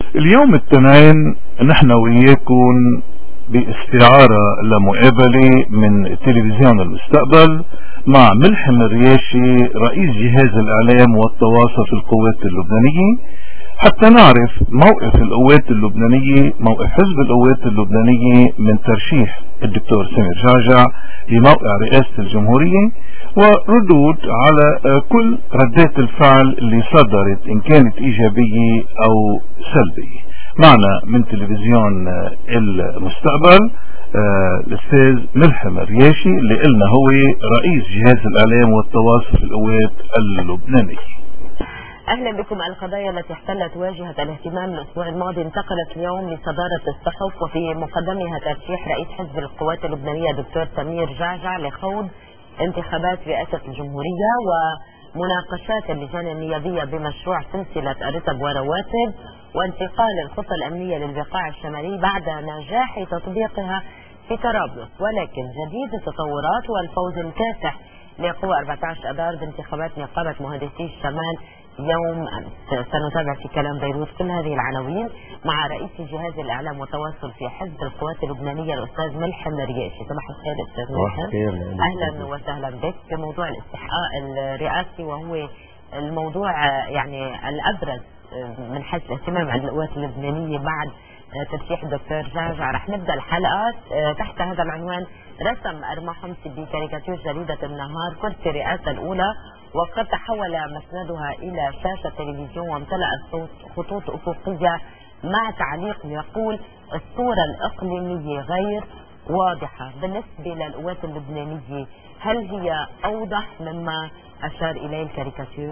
اليوم الاثنين نحن وياكم باستعارة لمقابلة من تلفزيون المستقبل مع ملحم الرياشي رئيس جهاز الإعلام والتواصل في القوات اللبنانية، حتى نعرف موقف القوات اللبنانية، موقف حزب القوات اللبنانية من ترشيح الدكتور سمير جعجع لموقع رئاسة الجمهورية، وردود على كل ردات الفعل اللي صدرت إن كانت إيجابية أو سلبية. معنا من تلفزيون المستقبل الأستاذ ملحم الرياشي اللي قلنا هو رئيس جهاز الإعلام والتواصل في القوات اللبنانية. أهلا بكم. القضايا التي احتلت واجهة الاهتمام الأسبوع الماضي انتقلت اليوم لصدارة الصحف، وفي مقدمها ترشيح رئيس حزب القوات اللبنانية دكتور سمير جعجع لخوض انتخابات رئاسة الجمهورية ومناقشات اللجان النيابية بمشروع سلسلة الرتب ورواتب وانتقال الخطة الأمنية للبقاع الشمالي بعد نجاح تطبيقها في طرابلس. ولكن جديد التطورات والفوز الكاسح لقوى 14 أذار بانتخابات نقابة مهندسي الشمال يوم أمس. سنتابع في كلام بيروت كل هذه العناوين مع رئيس جهاز الإعلام والتواصل في حزب القوات اللبنانية الأستاذ ملحم الرياشي. صباح الخير أستاذ ملحم. أهلا وسهلا بك. بموضوع الاستحقاق الرئاسي وهو الموضوع يعني الأبرز من حيث الاهتمام عند القوات اللبنانية بعد ترشيح الدكتور جعجع. رح نبدأ الحلقة تحت هذا العنوان: رسم أرما حمصي بكاريكاتير جريدة النهار كرسي الرئاسة الأولى، وقد تحول مسندها إلى شاشة تلفزيون وامتلأ الصوت خطوط أفقية مع تعليق يقول: الصورة الإقليمية غير واضحة. بالنسبة للقوات اللبنانية هل هي أوضح مما أشار إليه الكاريكاتير؟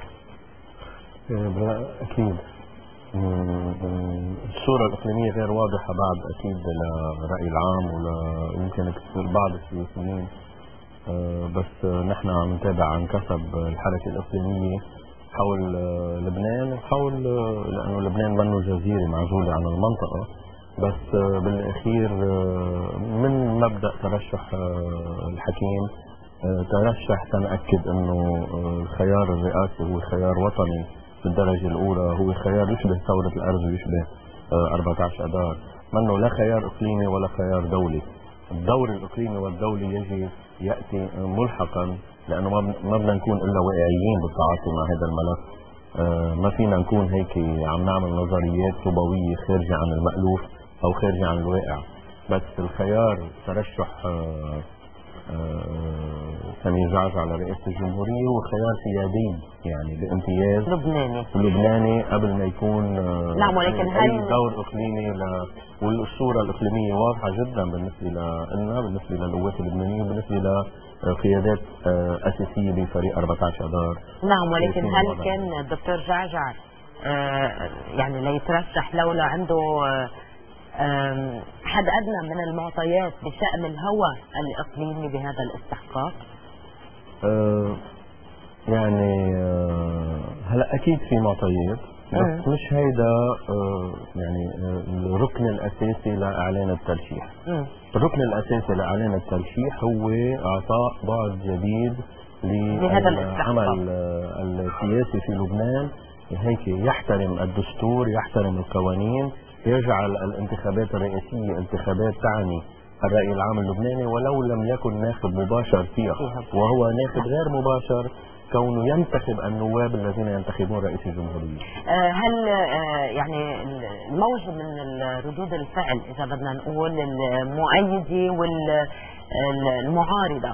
أكيد الصورة الإقليمية غير واضحة بعد أكيد للرأي العام ويمكن بعض السياسيين، بس نحن عم نتابع عن كسب الحركة الإقليمية حول لبنان وحول، لأنه لبنان منه جزيرة معزولة عن المنطقة، بس بالأخير من مبدأ ترشح الحكيم ترشح تنأكد أنه الخيار الرئاسي هو خيار وطني بالدرجة الأولى، هو خيار يشبه ثورة الأرز ويشبه 14 أذار، منه لا خيار إقليمي ولا خيار دولي. الدور الإقليمي والدولي يجي يأتي ملحقا، لأنه ما بدنا نكون إلا واقعيين بالتعاطي مع هذا الملف. ما فينا نكون هيك عم نعمل نظريات طوبوية خارجة عن المألوف أو خارجة عن الواقع. بس الخيار ترشح سمير جعجع على رئاسة الجمهورية هو خيار سيادي، يعني بامتياز لبناني قبل ما يكون نعم. ولكن أي دور إقليمي والصورة الإقليمية واضحة جدا بالنسبة لنا، بالنسبة للقوات اللبنانية، بالنسبة لقيادات أساسية بفريق 14 أذار. نعم. ولكن هل كان الدكتور جعجع يعني ليترشح لولا عنده حد أدنى من المعطيات بشأن الهوى الإقليمي بهذا الاستحقاق؟ يعني هلا أكيد في معطيات، بس مش هيدا يعني الركن الأساسي لإعلان الترشيح. الركن الأساسي لإعلان الترشيح هو إعطاء بعد جديد للعمل السياسي في لبنان، هيك يحترم الدستور، يحترم القوانين، يجعل الانتخابات الرئاسية انتخابات تعني الرأي العام اللبناني ولو لم يكن ناخب مباشر فيها، وهو ناخب غير مباشر كونه ينتخب النواب الذين ينتخبون رئيس الجمهورية. هل يعني الموج من ردود الفعل إذا بدنا نقول المؤيدة والمعارضة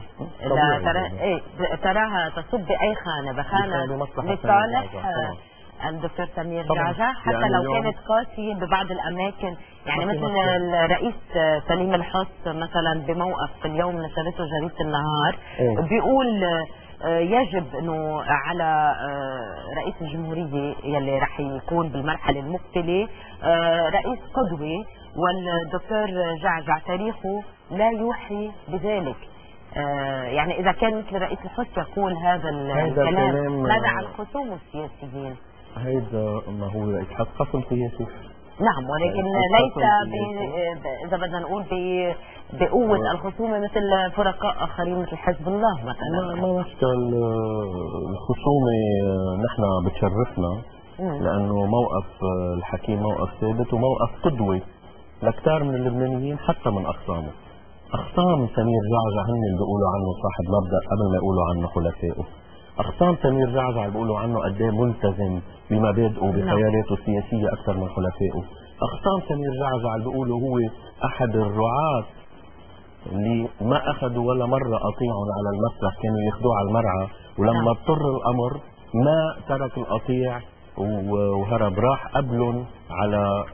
تراها تصب بأي خانة؟ بخانة لصالح الدكتور سمير جعجع حتى يعني لو كانت قاسية ببعض الأماكن، يعني مثل الرئيس سليم الحص مثلا بموقف اليوم نشرته جريدة النهار بيقول يجب انه على رئيس الجمهورية يلي رح يكون بالمرحلة المقبلة رئيس قدوي، والدكتور جعجع تاريخه لا يوحي بذلك. يعني إذا كان مثل رئيس الحص يقول هذا الكلام ماذا عن خصوم السياسيين؟ هيدا ما هو رئيس حزب قسم سياسي. نعم، ولكن ليس إذا بدنا نقول بقوة الخصومة مثل فرقاء آخرين مثل حزب الله مثلا. ما نفس الخصومة نحن بتشرفنا لانه موقف الحكيم موقف ثابت وموقف قدوه لكثير من اللبنانيين حتى من اخصامه. اخصام سمير جعجع هن اللي بيقولوا عنه صاحب مبدا قبل ما يقولوا عنه خلفائه. اخصام سمير جعجع بيقولوا عنه قد ايه ملتزم بمبادئه بخياراته السياسيه اكثر من خلفائه. اخصام سمير جعجع اللي بيقولوا هو احد الرعاة اللي ما اخذوا ولا مره قطيعهم على المسرح، كانوا ياخذوه على المرعى، ولما اضطر الامر ما ترك القطيع وهرب، راح قبلهم على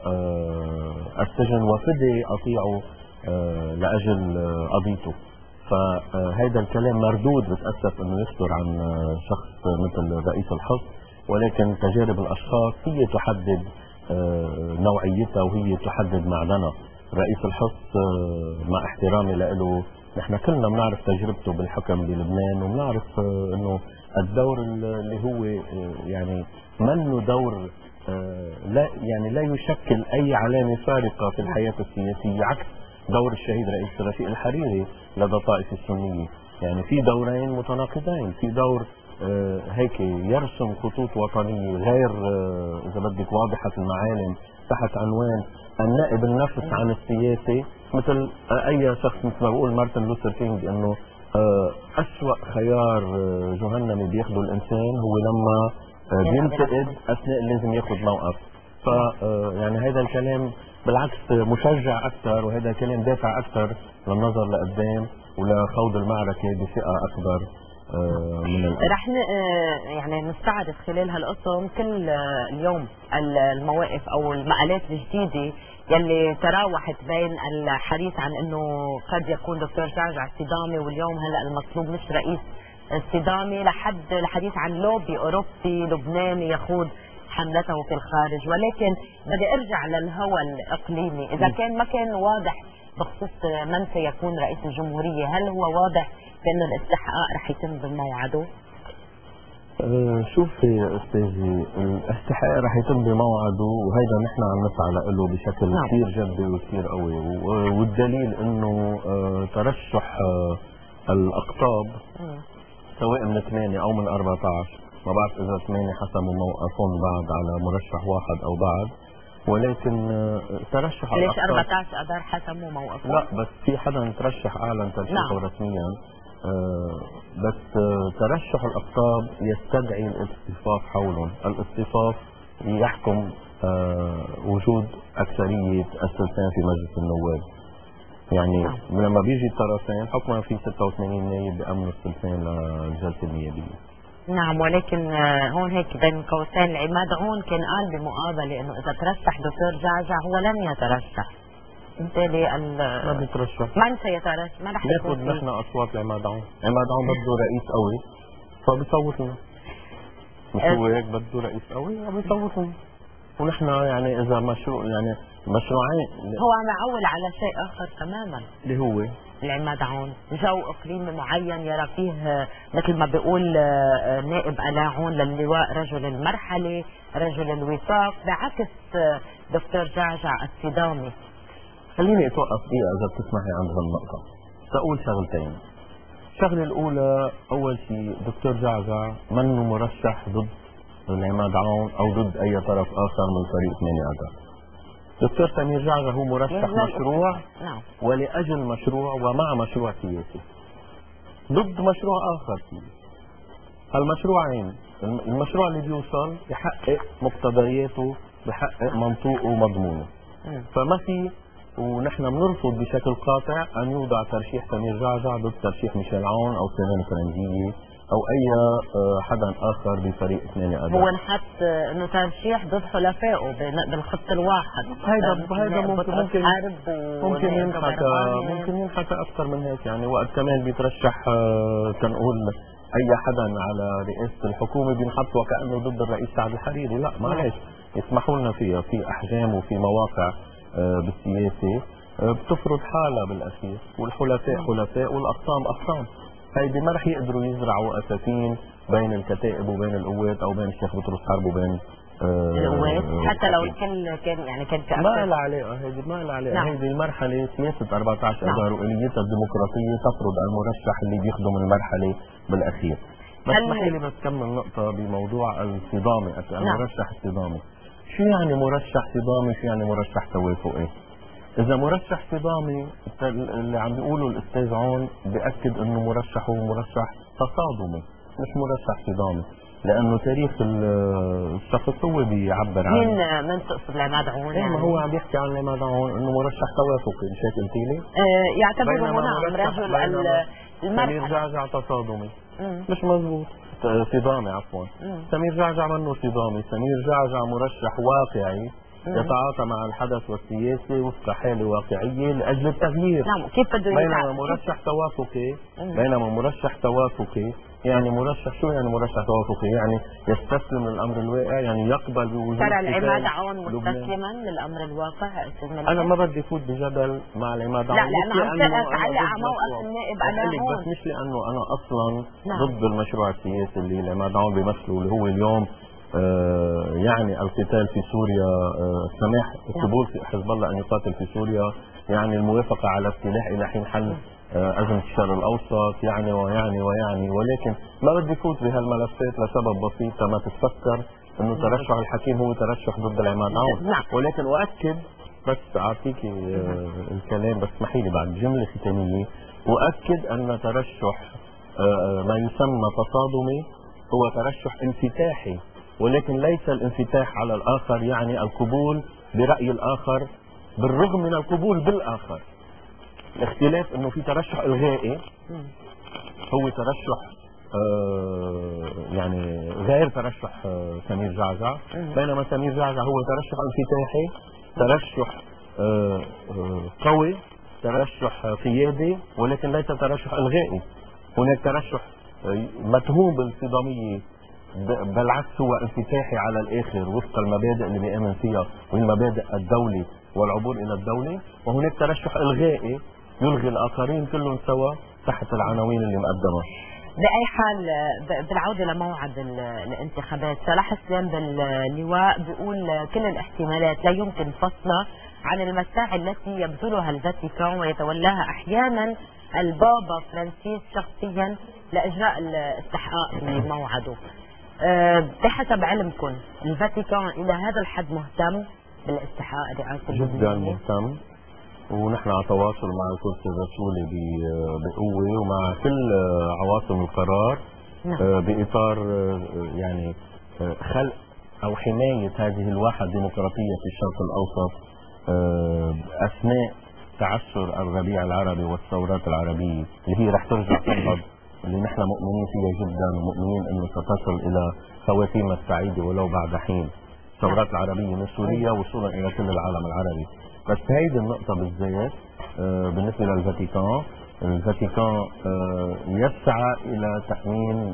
السجن وفدي قطيعه لاجل قضيته. فهيدا الكلام مردود، بتاسف انه يصدر عن شخص مثل رئيس الحزب، ولكن تجارب الاشخاص هي تحدد نوعيتها وهي تحدد معدنها. رئيس الحزب مع احترامي له، نحن كلنا بنعرف تجربته بالحكم بلبنان، وبنعرف انه الدور اللي هو يعني منه دور لا يشكل اي علامه فارقه في الحياه السياسيه، عكس دور الشهيد رئيس رفيق الحريري لدى الطائفه السنيه. يعني في دورين متناقضين، في دور هيك يرسم خطوط وطنيه غير اذا بدك واضحه المعالم تحت عنوان النائب النفس عن السياسه، مثل اي شخص مثل ما بقول مارتن لوثر كينج انه أسوأ خيار جهنمي بياخده الانسان هو لما بينتقد اثناء لازم ياخذ موقف. ف يعني هذا الكلام بالعكس مشجع اكثر، وهذا الكلام دافع اكثر للنظر لقدام ولخوض المعركه بثقه اكبر من رح يعني نستعرض خلال هالقسم كل اليوم المواقف او المقالات الجديده يلي تراوحت بين الحديث عن انه قد يكون دكتور جعجع استدامي، واليوم هلا المطلوب مش رئيس استدامي، لحد الحديث عن لوبي اوروبي لبناني يخوض حملته في الخارج. ولكن بدي ارجع للهوى الاقليمي، اذا كان ما كان واضح بخصوص من سيكون رئيس الجمهوريه، هل هو واضح بأن الاستحقاق رح يتم بموعده؟ شوفي يا استاذي، الاستحقاق رح يتم بموعده، وهيدا نحن عم نسعى له بشكل كثير جدي وكثير قوي، والدليل انه ترشح الاقطاب سواء من 8 او من 14، ما بعرف اذا 8 حسموا موقفهم بعد على مرشح واحد او بعد، ولكن ترشح ليش 14 اذار حسموا موقفهم؟ لا بس في حدا ترشح اعلن ترشيحه رسميا، بس ترشح الأقطاب يستدعي الاصطفاف حولهم. الاصطفاف يحكم وجود أكثرية الثلثين في مجلس النواب. يعني لما بيجي الطرفين حكما في 86 نائب بأمن الثلثين للجلسة النيابية. نعم، ولكن هون هيك بين قوسين العماد عون كان قال بمقابلة انه اذا ترشح دكتور جعجع هو لن يترشح. بالتالي ما بيترشح، من سيترشح؟ ما رح يكون ناخذ نحن اصوات لعماد عون. عماد عون بده رئيس قوي فبيصوت لنا، مش هو هيك بده رئيس قوي فبيصوت لنا، ونحن يعني اذا مشروع يعني مشروعين. هو عم يعول على شيء اخر تماما اللي هو العماد عون، جو اقليمي معين يرى فيه مثل ما بيقول نائب الاعون للواء رجل المرحله، رجل الوفاق، بعكس دكتور جعجع السدامي. خليني اتوقف دقيقة إذا بتسمحي عند هالنقطة، سأقول شغلتين. الشغلة الأولى، أول شيء دكتور جعجع منه مرشح ضد العماد عون أو ضد أي طرف آخر من فريق 8 آذار. دكتور سمير جعجع هو مرشح مشروع ولأجل مشروع ومع مشروع سياسي ضد مشروع آخر سياسي. هالمشروعين، المشروع اللي بيوصل بحقق مقتضياته، بحقق منطوقه ومضمونه، فما في، ونحن بنرفض بشكل قاطع ان يوضع ترشيح سمير جعجع ضد ترشيح ميشيل عون او سيرين فرنجيه او اي حدا اخر بفريق 8 آذار. هو انحط انه ترشيح ضد حلفائه بالخط الواحد. هيدا ممكن ينحكى اكثر من هيك. يعني وقت كمان بيترشح كنقول اي حدا على رئاسه الحكومه بينحط وكانه ضد الرئيس سعد الحريري. لا معلش، يسمحوا لنا فيها، في احجام وفي مواقع بالسياسة بتفرض حالها بالاخير، والحلفاء حلفاء والاقسام اقسام. هيدي ما رح يقدروا يزرعوا اساتين بين الكتائب وبين القوات او بين الشيخ بطرس حرب وبين القوات، حتى لو الكل كان ما لها علاقه. هيدي ما لها علاقه. هيدي المرحله سياسه 14 اذار واليتها الديمقراطيه تفرض المرشح اللي بيخدم المرحله بالاخير. بس اسمحي لي بس كمل نقطة بموضوع الصدامة. المرشح الصدامي، شو يعني مرشح صدامي؟ شو يعني مرشح توافقي؟ إذا مرشح صدامي اللي عم بيقوله الأستاذ عون بأكد إنه مرشح هو مرشح تصادمي مش مرشح صدامي، لأنه تاريخ الشخص هو بيعبر عن من تقصد العماد عون؟ يعني ما هو عم بيحكي عن العماد عون إنه مرشح توافقي، مش هيك قلتي لي؟ يعتبر هنا رجل سمير جعجع تصادمي مش مزبوط، صدامي عفوا. سمير جعجع منه صدامي، سمير جعجع مرشح واقعي يتعاطى مع الحدث والسياسي وفق حالة واقعية لأجل التغيير. نعم، كيف بده بينما مرشح توافقي مرشح توافقي يعني مرشح، شو يعني مرشح توافقي؟ يعني يستسلم للأمر الواقع، يعني يقبل بوجود. ترى العماد عون مستسلما للأمر الواقع؟ أنا ما بدي فوت بجدل مع العماد عون. لا أنا عم تعلق على موقف النائب أنا هون، بس مش لأنه أنا أصلا ضد المشروع السياسي اللي العماد عون بيمثله، اللي هو اليوم يعني القتال في سوريا، السماح قبول حزب الله أن يقاتل في سوريا، يعني الموافقة على السلاح إلى حين حل أزمة الشرق الأوسط، يعني ولكن ما بدي فوت بهالملفات لسبب بسيط، ما تتفكر إنه ترشح الحكيم هو ترشح ضد العماد عون. ولكن أؤكد، بس أعطيكي الكلام، بس اسمحي لي بعد جملة ختامية، أؤكد أن ترشح ما يسمى تصادمي هو ترشح انفتاحي، ولكن ليس الانفتاح على الآخر يعني القبول برأي الآخر بالرغم من القبول بالآخر. الاختلاف انه في ترشح الغائي هو ترشح يعني غير ترشح سمير جعجع، بينما سمير جعجع هو ترشح انفتاحي، ترشح قوي، ترشح قيادي، ولكن ليس ترشح الغائي. هناك ترشح متهوم بالصدامية، بالعكس هو انفتاحي على الاخر وفق المبادئ اللي بيؤمن فيها والمبادئ الدولة والعبور الى الدولة، وهناك ترشح الغائي يلغي الاخرين كلهم سوا تحت العناوين اللي مقدمه. بأي حال بالعودة لموعد الانتخابات، صلاح سليم باللواء بيقول كل الاحتمالات لا يمكن فصلها عن المساعي التي يبذلها الفاتيكان ويتولاها احيانا البابا فرانسيس شخصيا لاجراء الاستحقاق في موعده. بحسب علمكم الفاتيكان الى هذا الحد مهتم بالاستحقاق رئاسة الجمهورية؟ جدا مهتم، ونحن على تواصل مع الكرسي الرسولي بقوة ومع كل عواصم القرار بإطار يعني خلق أو حماية هذه الواحة الديمقراطية في الشرق الأوسط أثناء تعثر الربيع العربي والثورات العربية اللي هي رح ترجع تنهض، اللي نحن مؤمنين فيها جدا ومؤمنين انه ستصل الى خواتيم السعيدة ولو بعد حين. الثورات العربية من سوريا وصولا الى كل العالم العربي. بس هيدي النقطة بالذات بالنسبة للفاتيكان، الفاتيكان يسعى الى تأمين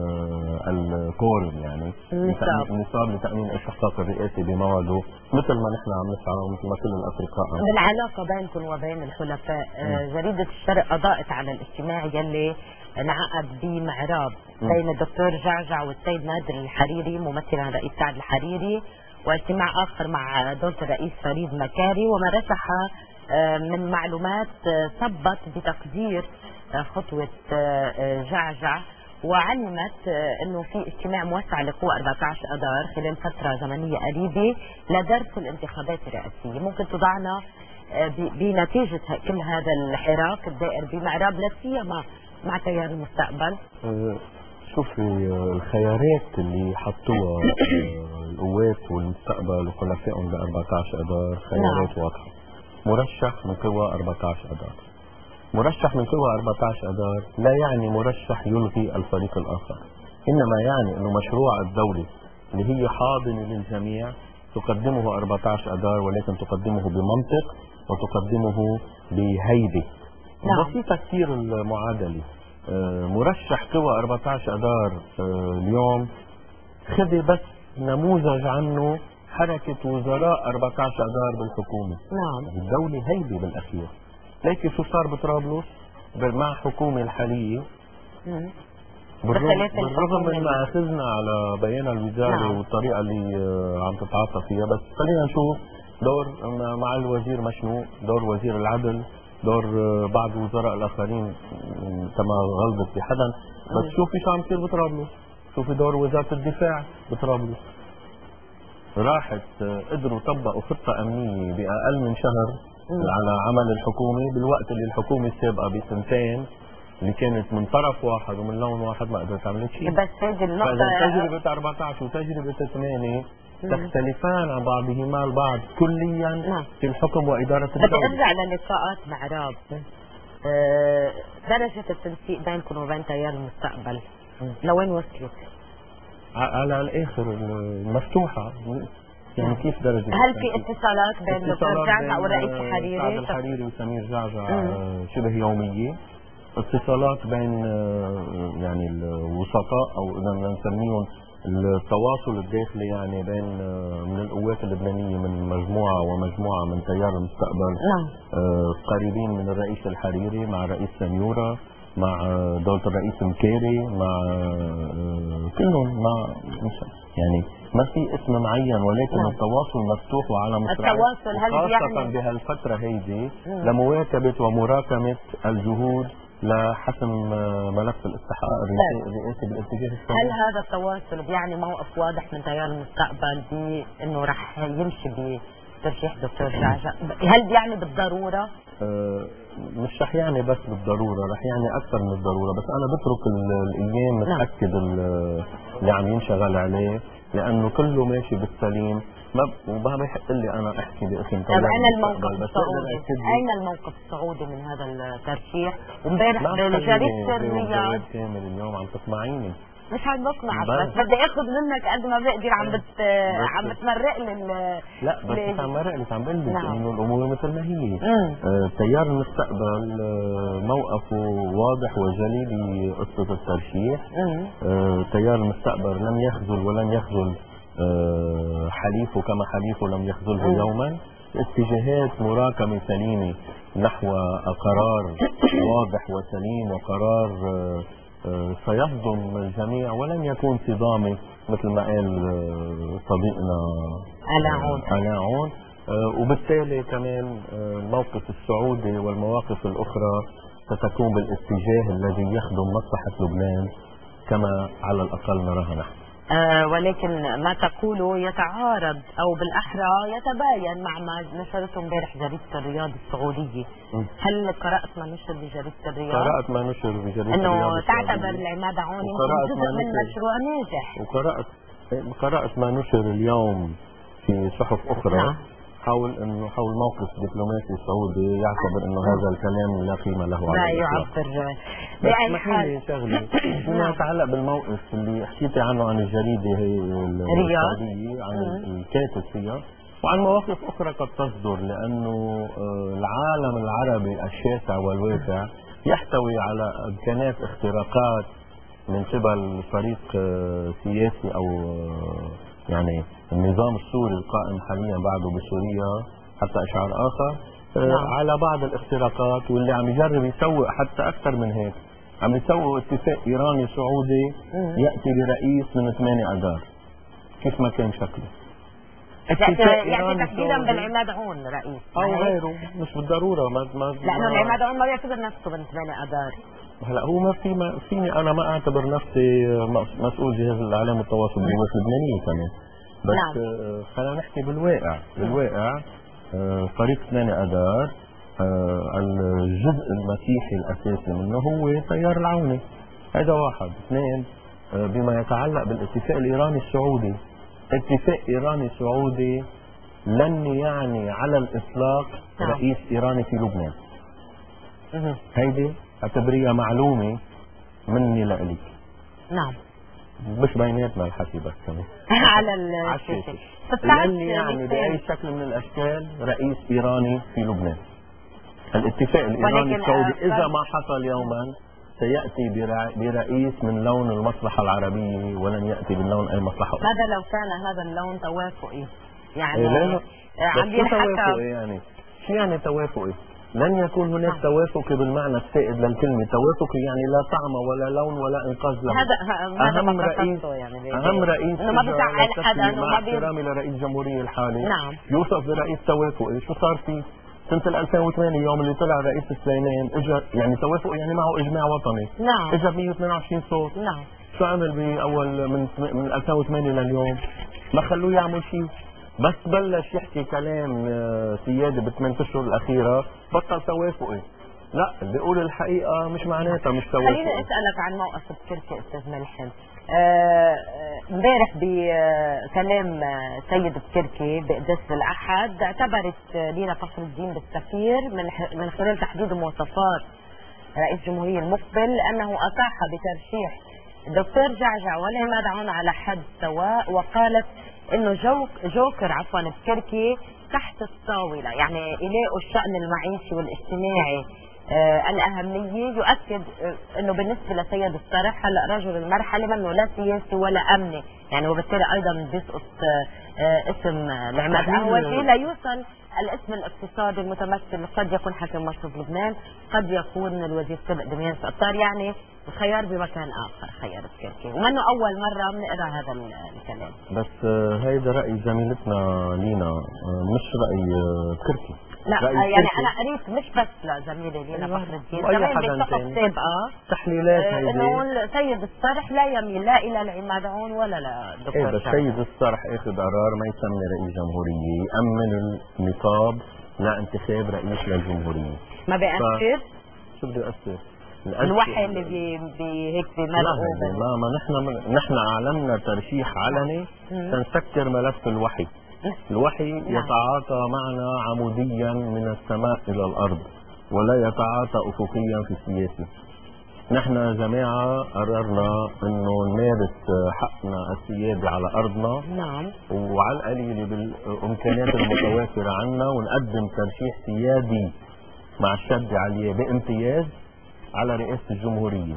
الكورم، يعني النصاب لتأمين الاستحقاق الرئاسي بموعده، مثل ما نحن عم نسعى ومثل ما كل الافرقاء. بالعلاقة بينكم وبين الحلفاء، جريدة الشرق اضاءت على الاجتماع يلي انعقد بمعراب بين الدكتور جعجع والسيد نادر الحريري ممثلا رئيس سعد الحريري، واجتماع اخر مع دولة الرئيس فريد مكاري، وما رسح من معلومات ثبت بتقدير خطوة جعجع، وعلمت انه في اجتماع موسع لقوى 14 اذار خلال فترة زمنية قريبة لدرس الانتخابات الرئاسية. ممكن تضعنا بنتيجة كل هذا الحراك الدائر بمعراب لا سيما مع تيار المستقبل؟ شوفي الخيارات اللي حطوها القوات والمستقبل وخلفائهم ب 14 اذار خيارات واضحة. مرشح من قوى 14 اذار، مرشح من قوى 14 اذار لا يعني مرشح يلغي الفريق الاخر، انما يعني انه مشروع الدولة اللي هي حاضنة للجميع تقدمه 14 اذار، ولكن تقدمه بمنطق وتقدمه بهيبة. بسيطة كثير المعادلة. مرشح قوى 14 اذار اليوم خذي بس نموذج عنه حركة وزراء 14 اذار بالحكومة. نعم. الدولة هيبة بالاخير. ليكي شو صار بطرابلس مع الحكومة الحالية. بالرغم من ما اخذنا على بيان الوزارة والطريقة اللي عم تتعاطى فيها، بس خلينا نشوف دور مع الوزير مشنوق، دور وزير العدل، دور بعض الوزراء الاخرين كما غلبت في حدا. بس شوفي شو عم يصير بطرابلس، شوفي دور وزاره الدفاع بطرابلس. راحت قدروا طبقوا خطه امنيه باقل من شهر على عمل الحكومه، بالوقت اللي الحكومه السابقه بسنتين اللي كانت من طرف واحد ومن لون واحد ما قدرت تعمل شيء. بس هذه النقطة تجربة 14 وتجربة 8 تختلفان عن بعضهما البعض كليا في الحكم وإدارة الدولة. بدي أرجع للقاءات مع راب. درجة التنسيق بينكم وبين تيار المستقبل لوين وصلت؟ على الآخر مفتوحة. يعني كيف درجة هل في اتصالات بين دكتور جعجع والرئيس الحريري؟ سعد الحريري وسمير جعجع شبه يومية. اتصالات بين يعني الوسطاء او اذا بدنا نسميهم التواصل الداخلي يعني بين من القوات اللبنانيه من مجموعه ومجموعه من تيار المستقبل قريبين من الرئيس الحريري مع رئيس سنيورة مع دولة الرئيس مكيري مع كلهم مع يعني ما في اسم معين ولكن التواصل مفتوح وعلى مصراعي خاصة يعني بهالفترة هيدي لمواكبة ومراكمة الجهود لحسم ملف الاستحقاق الرئاسي بالاتجاه السلمي. هل هذا التواصل بيعني موقف واضح من تيار المستقبل بانه رح يمشي بترشيح دكتور جعجع؟ هل بيعني بالضروره؟ مش رح يعني بس بالضروره، رح يعني اكثر من الضروره، بس انا بترك الايام متاكد اللي عم ينشغل عليه لانه كله ماشي بالسليم. ما بيحق لي انا احكي باسم طيب اين الموقف السعودي؟ اين الموقف السعودي من هذا الترشيح؟ وامبارح بجريدة الرياض كامل اليوم عم تقمعيني. مش عم بقنعك بس بدي اخذ منك قد ما بقدر. عم بتمرق لي لا بس مش عم مرق لك، عم بقول لك انه الامور مثل ما هي. تيار المستقبل موقفه واضح وجلي بقصه الترشيح. تيار المستقبل لم يخذل ولن يخذل حليفه كما حليفه لم يخذله يوما. اتجاهات مراكمة سليمة نحو قرار واضح وسليم وقرار سيصدم الجميع ولن يكون صدامي مثل ما قال صديقنا علاء. وبالتالي كمان الموقف السعودي والمواقف الأخرى ستكون بالاتجاه الذي يخدم مصلحة لبنان كما على الأقل نراها نحن. ولكن ما تقوله يتعارض او بالاحرى يتباين مع ما نشرته امبارح جريدة الرياض السعودية. هل قرأت ما نشر بجريدة الرياض؟ قرأت ما نشر بجريدة الرياض انه تعتبر العماد عون جزء من مشروع ناجح. وقرأت ما نشر اليوم في صحف اخرى. حول موقف دبلوماسي سعودي يعتبر انه هذا الكلام لا قيمه له على يعبر بأي حال. شغله فيما يتعلق بالموقف اللي حكيتي عنه عن الجريده هي السعوديه عن الكاتب فيها وعن مواقف اخرى قد تصدر لانه العالم العربي الشاسع والواسع يحتوي على امكانات اختراقات من قبل فريق سياسي او يعني النظام السوري القائم حاليا بعده بسوريا حتى اشعار اخر على بعض الاختراقات واللي عم يجرب يسوق حتى اكثر من هيك. عم يسوق اتفاق ايراني سعودي ياتي برئيس من 8 اذار كيف ما كان شكله. يعني تحديدا بالعماد عون رئيس او غيره مش بالضروره لانه العماد عون ما بيعتبر نفسه من 8 اذار. هلا هو ما فيني انا ما اعتبر نفسي مسؤول جهاز الاعلام والتواصل بالقوات اللبنانيه كمان. بس خلينا نحكي بالواقع فريق 8 اذار الجزء المسيحي الاساسي منه هو تيار العوني. هذا واحد. اثنين بما يتعلق بالاتفاق الايراني السعودي. اتفاق ايراني سعودي لن يعني على الاطلاق رئيس ايراني في لبنان. هيدي اعتبريها معلومه مني لإلك. نعم. مش بيناتنا الحكي بس كمان على الشاشة. لن يعني بأي شكل من الأشكال رئيس إيراني في لبنان. الاتفاق الإيراني السعودي إذا ما حصل يوما سيأتي برئيس من لون المصلحة العربية ولن يأتي من لون أي مصلحة أخرى. ماذا لو كان هذا اللون توافقي؟ يعني عم ينحكى يعني شو يعني توافقي؟ لن يكون هناك توافق بالمعنى السائد للكلمة. توافق يعني لا طعم ولا لون ولا انقاذ له. هذا أهم رئيس ما بزعل حدا مع احترامي لرئيس الجمهورية الحالي نعم. يوصف برئيس توافقي. شو صار فيه؟ سنة 2008 يوم اللي طلع رئيس السليمان اجى يعني توافق يعني معه اجماع وطني. نعم. اجى 122 صوت. نعم. شو عمل باول من 2008 لليوم؟ ما خلوه يعمل شيء. بس بلش يحكي كلام سيادي بالثمان اشهر الاخيره بطل توافقي. لا اللي بيقول الحقيقه مش معناتها مش توافقي. خليني اسالك عن موقف بكركي استاذ ملحم. امبارح بكلام سيد بكركي بقداس الاحد اعتبرت لينا فخر الدين بالسفير من خلال تحديد مواصفات رئيس الجمهوريه المقبل انه اطاح بترشيح الدكتور جعجع والعماد عون على حد سواء، وقالت انه جوكر بكركي تحت الطاوله، يعني يلاقوا الشان المعيشي والاجتماعي الأهمية. يؤكد أنه بالنسبة لسيد الصرح هلا رجل المرحلة منه لا سياسي ولا أمني، يعني وبالتالي أيضا بيسقط اسم العماد أهوجي، لا يوصل الاسم الاقتصادي المتمثل قد يكون حاكم مشرف لبنان، قد يكون الوزير سابق دميان سقطار، يعني الخيار بمكان آخر خيار بكركي، ومنه أول مرة بنقرا هذا الكلام. بس هيدا رأي زميلتنا لينا مش رأي بكركي. لا يعني انا قريت مش بس لزميلي لينا فخر الدين، كمان بصحف سابقه تحليلات انه السيد الصرح لا يميل لا الى العماد عون ولا للدكتور بس السيد الصرح اخذ قرار ما يسمي رئيس جمهوريه، يامن النقاب لانتخاب رئيس للجمهوريه. ما بيأثر؟ شو بده يأثر؟ الوحي اللي هيك بملئه ما نحن اعلنا ترشيح علني تنسكر ملف الوحي. الوحي يتعاطى معنا عموديا من السماء الى الارض ولا يتعاطى افقيا في السياسه. نحن جماعه قررنا انه نمارس حقنا السيادي على ارضنا. نعم. وعلى القليل بالامكانيات المتوافره عنا ونقدم ترشيح سيادي مع الشد عليه بامتياز على رئاسه الجمهوريه.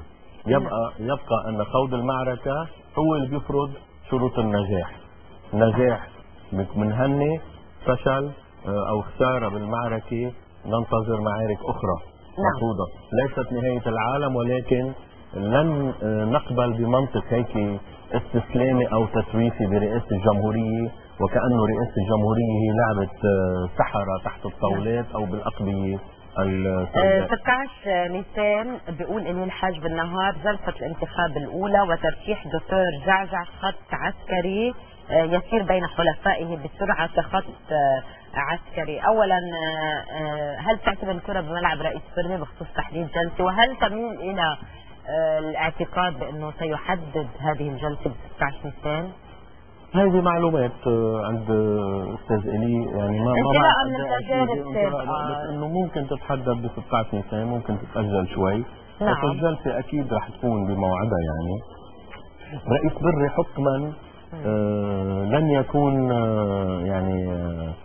يبقى ان خوض المعركه هو اللي بيفرض شروط النجاح. نجاح منهني، فشل او خساره بالمعركه ننتظر معارك اخرى مفروضه. ليست نهايه العالم، ولكن لن نقبل بمنطق هيك استسلامي او تسويفي برئاسه الجمهوريه، وكانه رئاسه الجمهوريه هي لعبه سحره تحت الطاولات او بالاقبيه. 16 نيسان بيقول انه الحاج بالنهار جلسه الانتخاب الاولى وترشيح دكتور جعجع خط عسكري يسير بين حلفائه بسرعه كخط عسكري. اولا هل تعتبر الكره بملعب رئيس فرمي بخصوص تحديد جلسه، وهل تميل الى الاعتقاد بانه سيحدد هذه الجلسه ب 16 نيسان؟ هذه معلومات عند استاذ الي، يعني ما انطلاقا من التجارب السابقه، بس انه ممكن تتحدد ب 16 نيسان، ممكن تتاجل شوي. نعم. بس الجلسه اكيد رح تكون بموعدها. يعني رئيس بري حكما لن يكون يعني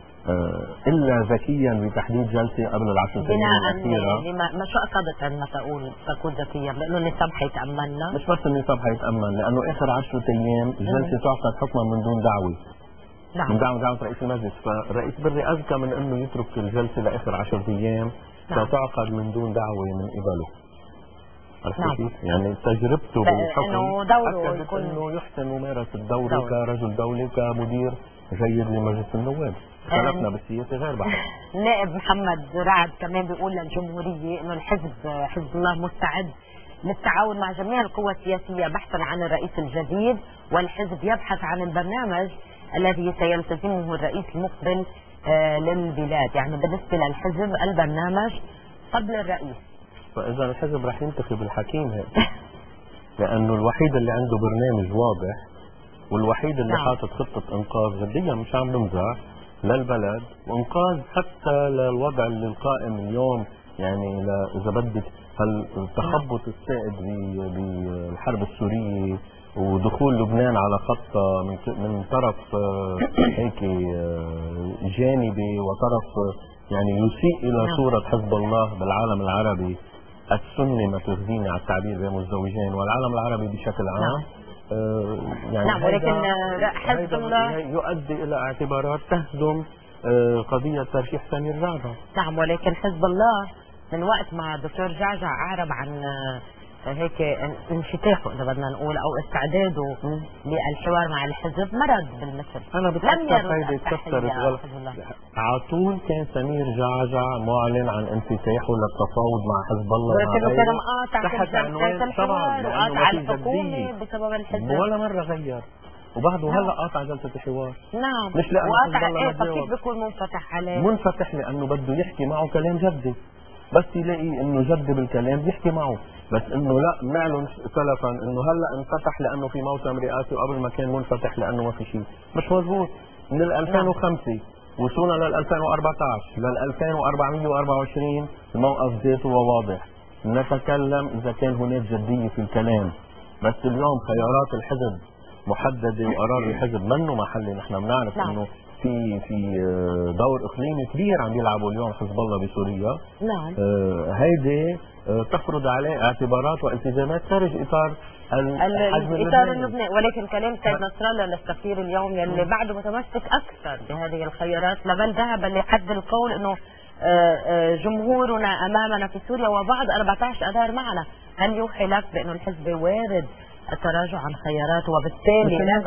الا ذكيا بتحديد جلسه قبل العشر سنين الاخيره. ما شو قصدت ان تكون ذكيا؟ لانه النظام حيتامن. مش بس النظام حيتامن، لانه اخر 10 ايام الجلسه تعقد حكما من دون دعوه. نعم. من دعوه رئيس المجلس، فرئيس بري اذكى من انه يترك الجلسه لاخر 10 ايام. نعم. ستعقد من دون دعوه من قبله. نعم. يعني تجربته بالحكم انه دوره اكدت انه يحسن ممارسه دوره كرجل دولي كمدير جيد لمجلس النواب. خلفنا بالسياسه غير بحث. نائب محمد رعد كمان بيقول للجمهوريه انه الحزب حزب الله مستعد للتعاون مع جميع القوى السياسيه بحثا عن الرئيس الجديد، والحزب يبحث عن البرنامج الذي سيلتزمه الرئيس المقبل للبلاد. يعني بالنسبه للحزب البرنامج قبل الرئيس. فاذا الحزب رح ينتخب الحكيم هيك لانه الوحيد اللي عنده برنامج واضح، والوحيد اللي حاطط خطه انقاذ جديا مش عم بمزح للبلد، وانقاذ حتى للوضع اللي القائم اليوم. يعني اذا بدك التخبط السائد بالحرب السوريه ودخول لبنان على خط من طرف هيك جانبي وطرف يعني يسيء الى صوره حزب الله بالعالم العربي السني، ما تخزيني على التعبير بين الزوجين، والعالم العربي بشكل عام. يعني نعم، ولكن حزب الله يؤدي الى اعتبارات تهزم قضيه ترشيح سمير جعجع. نعم، ولكن حزب الله من وقت ما دكتور جعجع اعرب عن هيك انفتاحه اذا بدنا نقول او استعداده للحوار مع الحزب مرض بالمثل. انا لم بتأكد هيدي يرد كثرت غلط. على طول كان سمير جعجع معلن عن انفتاحه للتفاوض مع حزب الله ولكنه كان مقاطع تحت عنوان الحوار وقاطع الحكومة بسبب الحزب ولا مرة غير وبعده هلا قاطع جلسة الحوار. نعم مش لأنه حزب الله ما كيف بيكون منفتح عليه؟ منفتح لأنه بده يحكي معه كلام جدي، بس يلاقي انه جد بالكلام بيحكي معه، بس انه لا بنعلن سلفا انه هلا انفتح لانه في موسم رئاسي وقبل ما كان منفتح لانه ما في شيء، مش مضبوط. من 2005 وصلنا لل 2014 لل 2424 الموقف ذاته واضح، نتكلم اذا كان هناك جديه في الكلام، بس اليوم خيارات الحزب محدده وقرار الحزب منه محلي. نحن بنعرف انه في دور اقليمي كبير عم يلعبوا اليوم حزب الله بسوريا. نعم. هيدي تفرض عليه اعتبارات والتزامات خارج اطار الاطار اللبناني، ولكن كلام سيد نصر الله للسفير اليوم يلي بعده متمسك اكثر بهذه الخيارات، لبل ذهب لحد القول انه جمهورنا امامنا في سوريا وبعد 14 اذار معنا. هل يوحي لك بانه الحزب وارد التراجع عن خياراته وبالتالي لا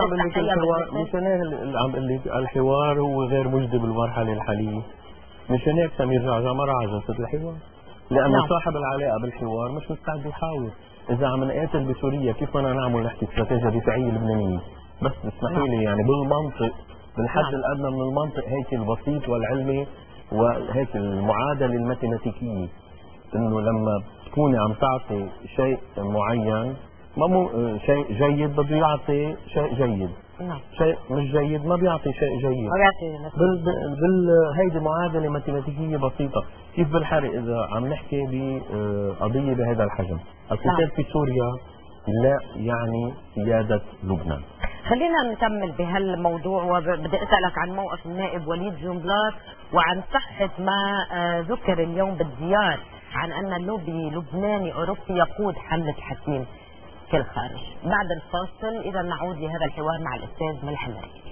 تستحيل الحوار هو غير مجدي بالمرحله الحاليه؟ مشان هيك سمير جعجع ما راح جلسه الحوار، لانه صاحب العلاقه بالحوار مش مستعد يحاور. اذا عم نقاتل بسوريا كيف بدنا نعمل نحكي استراتيجيه دفاعيه لبنانيه؟ بس اسمحي لي يعني بالمنطق بالحد الادنى من المنطق هيك البسيط والعلمي وهيك المعادله الماثيماتيكيه، انه لما تكوني عم تعطي شيء معين ما شيء جيد بده يعطي شيء جيد. شيء مش جيد ما بيعطي شيء جيد. هيدي معادله ماثيماتيكيه بسيطه. كيف بالحرق اذا عم نحكي بقضيه بهذا الحجم، القتال في سوريا لا يعني سياده لبنان. خلينا نكمل بهالموضوع، وبدي اسالك عن موقف النائب وليد جنبلاط وعن صحه ما ذكر اليوم بالديار عن ان اللوبي لبناني اوروبي يقود حمله حكيم في الخارج. بعد الفاصل اذا نعود لهذا الحوار مع الاستاذ ملح المريش.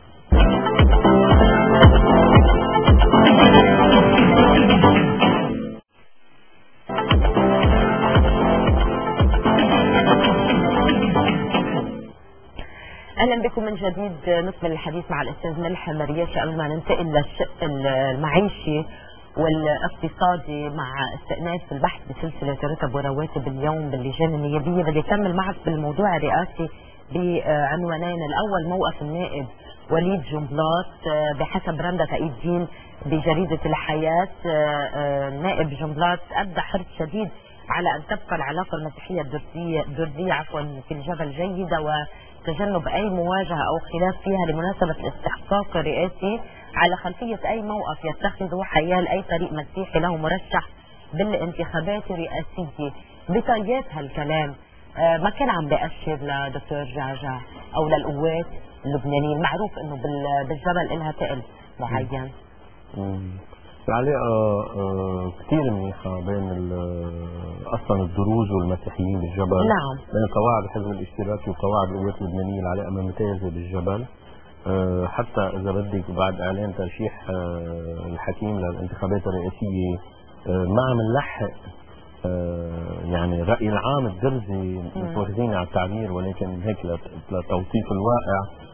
اهلا بكم من جديد. نكمل الحديث مع الاستاذ ملح مريش قبل ما ننتقل للشق المعيشي والاقتصادي مع استئناف البحث بسلسله رتب ورواتب اليوم باللجان النيابيه. بدي اكمل معك بالموضوع الرئاسي بعنوانين. الاول موقف النائب وليد جنبلاط بحسب رندا تأييد الدين بجريده الحياه. نائب جنبلاط ابدى حرص شديد على ان تبقى العلاقه المسيحيه الدرديه في الجبل جيده وتجنب اي مواجهه او خلاف فيها لمناسبه الاستحقاق الرئاسي على خلفيه اي موقف يتخذه حيال اي فريق مسيحي له مرشح بالانتخابات الرئاسيه. بطيات هالكلام ما كان عم بأشر لدكتور جعجع او للقوات اللبنانيين. معروف انه بالجبل لها تقل معين. العلاقه كثير منيحه بين اصلا الدروز والمسيحيين بالجبل. نعم. بين قواعد الحزب الاشتراكي وقواعد القوات اللبنانيه العلاقه ممتازه بالجبل. حتى اذا بدك بعد اعلان ترشيح الحكيم للانتخابات الرئاسيه ما عم نلحق يعني الراي العام الدرزي متواخذين على التعبير، ولكن هيك لتوصيف الواقع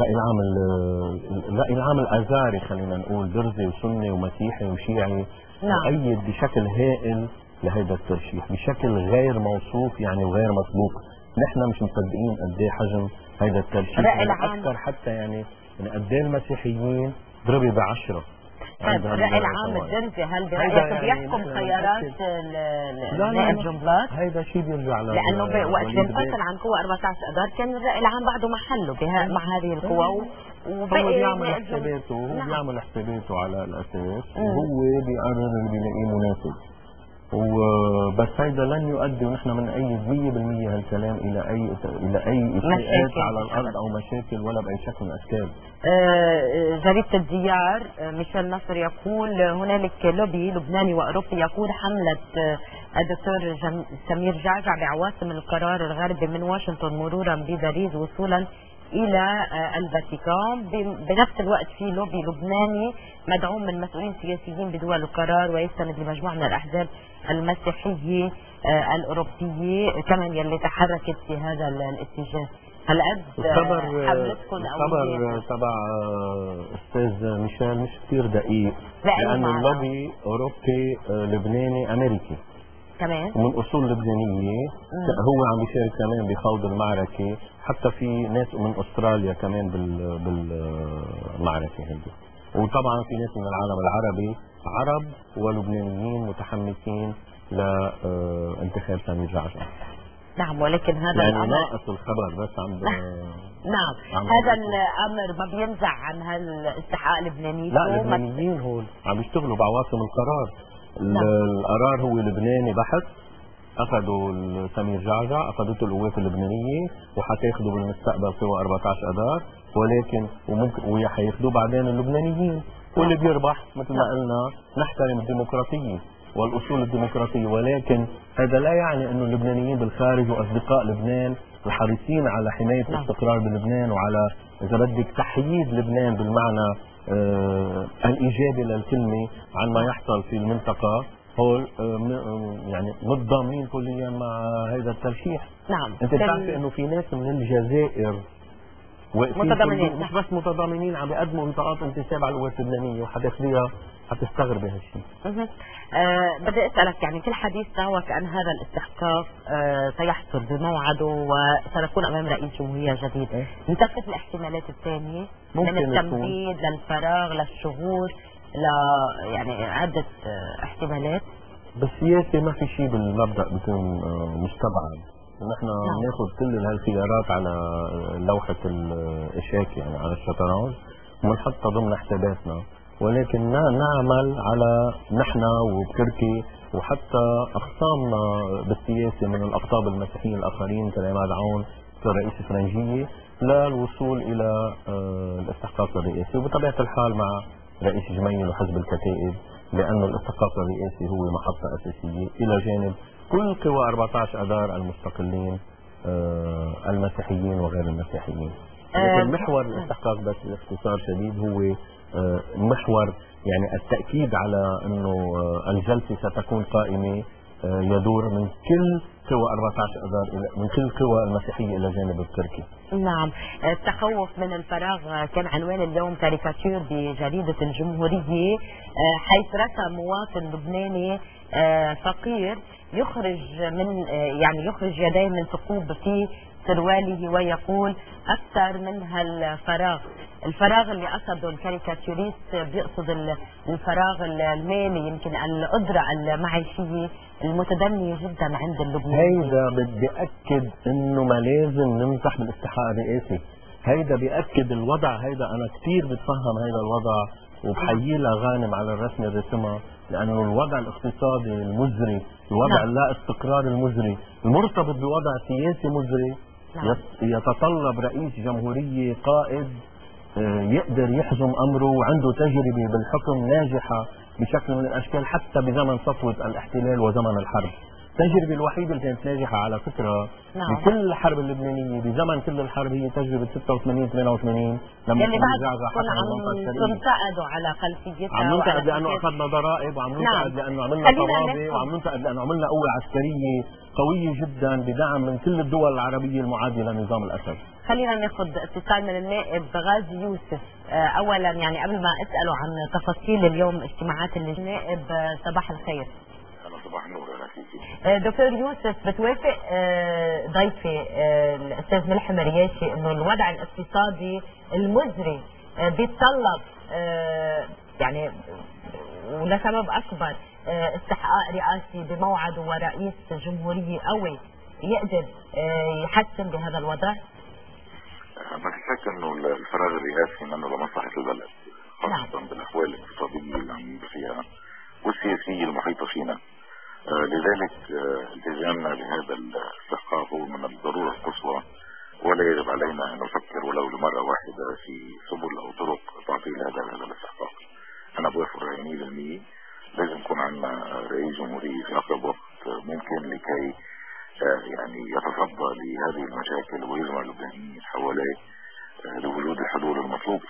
الرأي العام الازاري خلينا نقول درزي وسني ومسيحي وشيعي مؤيد بشكل هائل لهيدا الترشيح بشكل غير موصوف يعني وغير مسبوق. نحن مش مصدقين قد ايه حجم هيدا الترشيح اكثر حتى يعني قد ايه المسيحيين ضربي ب10. طيب الرأي العام الدرزي هل برأيك بيحكم خيارات النائب جنبلاط؟ هيدا شيء بيرجع لانه وقت انفصل عن قوى 14 اذار كان الرأي العام بعده محله مع هذه القوى وبقي بيعمل حساباته وهو بيعمل حساباته على الاساس وهو بيقرر اللي بيلاقيه مناسب. وبس هيدا لن يؤدي ونحن بنأيد 100% هالكلام الى اي اشتباكات على الارض او مشاكل ولا باي شكل من الاشكال. جريدة الديار ميشيل نصر يقول هنالك لوبي لبناني واوروبي يقود حملة الدكتور سمير جعجع بعواصم القرار الغربي من واشنطن مرورا بباريس وصولا إلى الفاتيكان. بنفس الوقت في لوبي لبناني مدعوم من مسؤولين سياسيين بدول القرار ويستند لمجموعة من الأحزاب المسيحية الأوروبية كمان يلي تحركت في هذا الاتجاه. هل حملتكم الخبر تبع أستاذ ميشيل مش كثير دقيق، لأنه اللوبي أوروبي لبناني أمريكي كمان ومن أصول لبنانية. هو عم بيشارك كمان بخوض المعركة، حتى في ناس من أستراليا كمان بالمعركة هذه، وطبعا في ناس من العالم العربي عرب ولبنانيين متحمسين لانتخاب سمير جعجع. نعم، ولكن هذا يعني الأمر ناقص الخبر بس نعم هذا الأمر ما بينزع عن هالاستحقاق اللبناني. لا، اللبنانيين هون عم بيشتغلوا بعواصم القرار. القرار هو لبناني بحت. اخذوا سمير جعجع، اخذته القوات اللبنانيه، وحتاخذوا بالمستقبل قوى 14 اذار، ولكن وممكن حياخذوه بعدين اللبنانيين، واللي بيربح مثل ما قلنا نحترم الديمقراطيه والاصول الديمقراطيه، ولكن هذا لا يعني انه اللبنانيين بالخارج واصدقاء لبنان الحريصين على حمايه الاستقرار بلبنان وعلى اذا بدك تحييد لبنان بالمعنى الايجابي للكلمه عن ما يحصل في المنطقه، هول يعني متضامنين كليا مع هذا الترشيح. نعم، انت بتعرفي انه في ناس من الجزائر متضامنين، مش بس متضامنين، عم بيقدموا انطاقات انتساب على القوات اللبنانيه، وحتاخذيها حتستغربي هالشيء. بدي اسالك، يعني كل حديثنا وكأن هذا الاستحقاق سيحصل بموعده وسنكون امام رئيس جمهوريه جديد. نتفق الاحتمالات الثانيه من التمديد للفراغ للشهور يعني عده احتمالات. بالسياسه ما في شيء بالمبدا بيكون مستبعد. نحن بناخذ كل هالخيارات على لوحه الاشاك، يعني على الشطرنج، وبنحطها ضمن حساباتنا، ولكن نعمل على نحن وبتركي وحتى اخصامنا بالسياسه من الاقطاب المسيحيين الاخرين كعماد عون كرئيس فرنجيه للوصول الى الاستحقاق الرئاسي، وبطبيعه الحال مع رئيس جميل وحزب الكتائب، لانه الاستحقاق الرئاسي هو محطه اساسيه الى جانب كل قوى 14 اذار المستقلين المسيحيين وغير المسيحيين. لكن محور الاستحقاق بس باختصار شديد هو محور يعني التأكيد على أنه الجلسة ستكون قائمة يدور من كل قوى 14 أذار من كل قوى المسيحية إلى جانب التركي. نعم، التخوف من الفراغ كان عنوان اليوم كاريكاتير بجريدة الجمهورية، حيث رسم مواطن لبناني فقير يخرج يخرج يديه من ثقوب في سرواله ويقول أكثر من الفراغ اللي قصده الكاريكاتوريست بيقصد الفراغ المالي، يمكن القدرة المعيشية المتدنية جدا عند اللبنانيين. هيدا بيأكد انه ما لازم نمسح بالاستحقاق الرئاسي، هيدا بيأكد الوضع، هيدا انا كثير بتفهم هيدا الوضع وبحيي لها غانم على الرسمة اللي رسمها، لانه الوضع الاقتصادي المزري، الوضع اللا استقرار المزري المرتبط بوضع سياسي مزري يتطلب رئيس جمهورية قائد يقدر يحزم امره وعنده تجربه بالحكم ناجحه بشكل من الاشكال حتى بزمن سطوه الاحتلال وزمن الحرب. التجربه الوحيده اللي كانت ناجحه على فكره بكل الحرب اللبنانيه بزمن كل الحرب هي تجربه 86 88 لما يعني بعد تنتقدوا على خلفيتها. عم ننتقد لانه اخذنا ضرائب، وعم ننتقد لانه عملنا طوابع، وعم ننتقد لانه عملنا قوه عسكريه قويه جدا بدعم من كل الدول العربيه المعاديه لنظام الاسد. خلينا ناخذ اتصال من النائب غازي يوسف. اولا يعني قبل ما اساله عن تفاصيل اليوم اجتماعات النائب، صباح الخير. صباح النور. انا دكتور يوسف، بتوافق ضيفي الاستاذ ملحم رياشي انه الوضع الاقتصادي المزري بيتطلب يعني ولسبب اكبر استحقاق رئاسي بموعده ورئيس جمهوريه قوي يقدر يحسن بهذا الوضع؟ ما في شك انه الفراغ الرئاسي منه لمصلحه البلد، خاصه بالاحوال الاقتصاديه اللي عم فيها والسياسيه المحيطه فينا. لذلك التزامنا بهذا الاستحقاق هو من الضروره القصوى، ولا يجب علينا ان نفكر ولو لمره واحده في سبل او طرق تعطيل هذا الاستحقاق. انا بوافق رايي 100%. لازم يكون عندنا رئيس جمهوريه في اقرب وقت ممكن لكي يعني يتصدى لهذه المشاكل ويجمع اللبنانيين حواليه لوجود الحلول المطلوبة.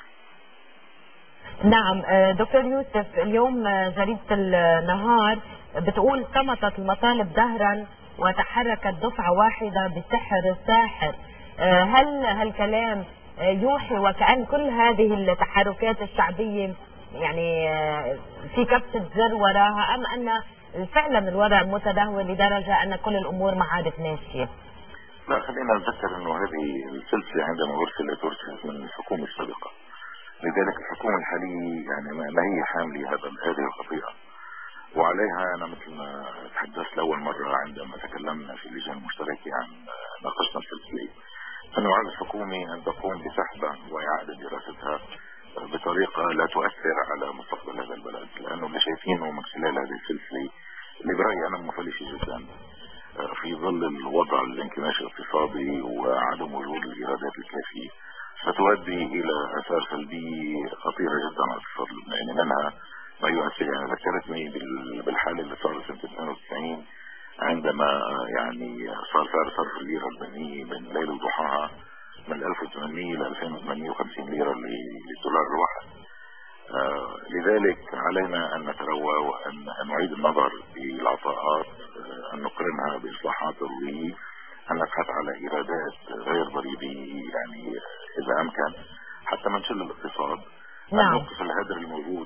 نعم دكتور يوسف، اليوم جريدة النهار بتقول صمتت المطالب دهرا وتحركت دفعة واحدة بسحر الساحر. هل هالكلام يوحي وكأن كل هذه التحركات الشعبية يعني في كبسة زر وراها، أم أن فعلا الوضع متدهور لدرجة أن كل الأمور ما عادت ماشية؟ لا، خلينا نتذكر أنه هذه السلسلة عندما أرسلت من الحكومة السابقة، لذلك الحكومة الحالية يعني ما هي حاملة هذه الخطيئة، وعليها أنا مثل ما تحدثت لأول مرة عندما تكلمنا في اللجان المشتركة عن ناقشنا السلسلة، أنه على الحكومة أن تقوم بسحبها وإعادة دراستها بطريقة لا تؤثر على مستقبل هذا البلد، لأنه اللي شايفينه من خلال هذه السلسلة اللي برأيي أنا مفلسة جدا في ظل الوضع الانكماش الاقتصادي وعدم وجود الإيرادات الكافية، ستؤدي إلى آثار سلبية خطيرة جدا على الاقتصاد اللبناني. منها ما يؤثر، يعني ذكرتني بالحالة اللي صارت سنة 92 عندما يعني صار سعر صرف الليرة اللبنانية بين ليل وضحاها من 1800 ل 2850 ليرة للدولار الواحد. لذلك علينا أن نتروى وأن نعيد النظر بالعطاءات، أن نقرنها بإصلاحات ضرورية، أن نبحث على إيرادات غير ضريبية يعني إذا أمكن حتى منشل الاقتصاد. أن نوقف الهدر الموجود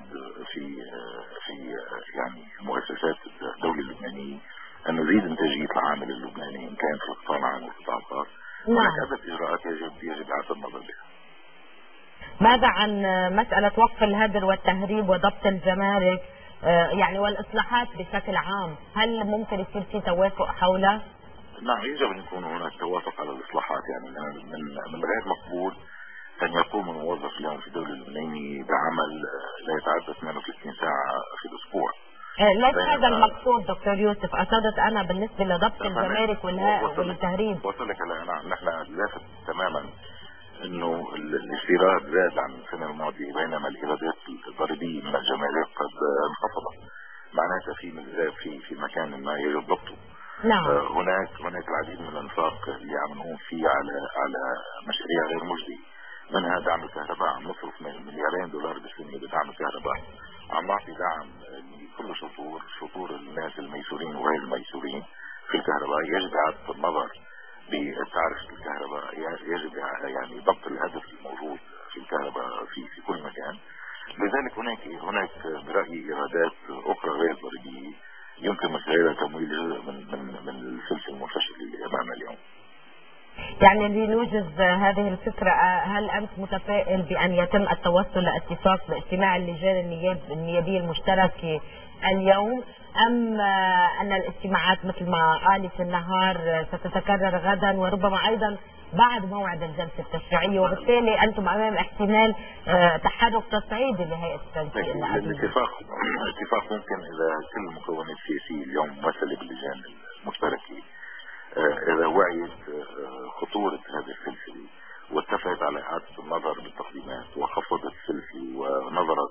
في يعني مؤسسات الدولة اللبنانية، أن نزيد إنتاجية العامل اللبناني إن كان في القطاع العام والقطاع الخاص. هناك عدة إجراءات يجب إعادة النظر بها. ماذا عن مسألة وقف الهدر والتهريب وضبط الجمارك يعني والإصلاحات بشكل عام؟ هل ممكن يصير في توافق حولها؟ نعم، يجب أن يكون هناك توافق على الإصلاحات. يعني من غير مقبول أن يقوم الموظف اليوم في الدولة اللبنانية بعمل لا يتعدى 38 ساعة في الأسبوع. ليس هذا المقصود دكتور يوسف، أقصدت أنا بالنسبة لضبط الجمارك والتهريب. وصلك نحن لافت تماما انه الاستيراد زاد عن السنة الماضية بينما الايرادات الضريبية من الجمارك قد انخفضت، معناتها في مكان ما يجب ضبطه. نعم. هناك العديد من الانفاق اللي عم نقوم فيه على مشاريع غير مجدية، منها دعم الكهرباء. عم نصرف $2 مليار بالسنة بدعم الكهرباء، عم نعطي دعم لكل شطور الناس الميسورين وغير الميسورين في الكهرباء. يجب إعادة النظر بتعرفة الكهرباء، يجب يعني ضبط الهدف الموجود في الكهرباء في كل مكان. لذلك هناك برأيي إيرادات أخرى غير ضريبية يمكن من خلالها تمويل جزء من السلسلة المنفشلة اللي أمامنا اليوم. يعني لنوجز هذه الفكرة، هل أنت متفائل بأن يتم التوصل لاتفاق باجتماع اللجان النيابية المشتركة اليوم، أم أن الاجتماعات مثل ما قال في النهار ستتكرر غدا وربما أيضا بعد موعد الجلسة التشريعية، وبالتالي أنتم أمام احتمال تحرك تصعيدي لهيئة التنسيق؟ الاتفاق ممكن إذا كل المكونات السياسية اليوم ممثلة باللجان المشتركة إذا وعيت خطورة هذه السلسلة واتفقت على إعادة النظر بالتقديمات وخفضت السلسلة ونظرت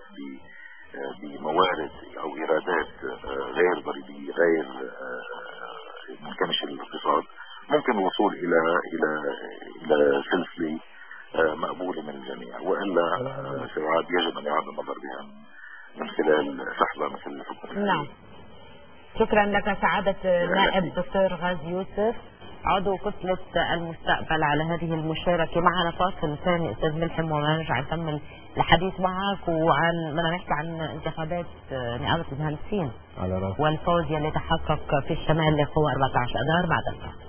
بموارد أو إيرادات غير ضريبية غير منكمش الاقتصاد، ممكن الوصول إلى سلسلة مقبولة من الجميع، وإلا سواء يجب أن يعاد النظر بها من خلال سحبة مثل الحكومة. نعم. شكرا لك سعادة النائب دكتور غازي يوسف عضو كتلة المستقبل على هذه المشاركة. معنا فاصل ثاني أستاذ ملحم ونرجع نكمل الحديث معك بدنا نحكي عن انتخابات نقابة المهندسين والفوز يلي تحقق في الشمال لقوة 14 أذار بعد الفاصل.